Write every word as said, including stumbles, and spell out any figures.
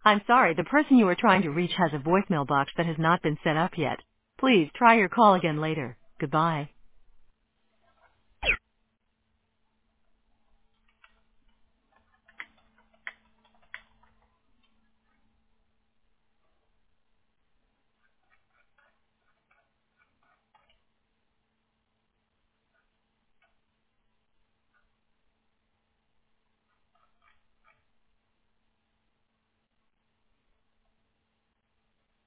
I'm sorry, the person you are trying to reach has a voicemail box that has not been set up yet. Please try your call again later. Goodbye.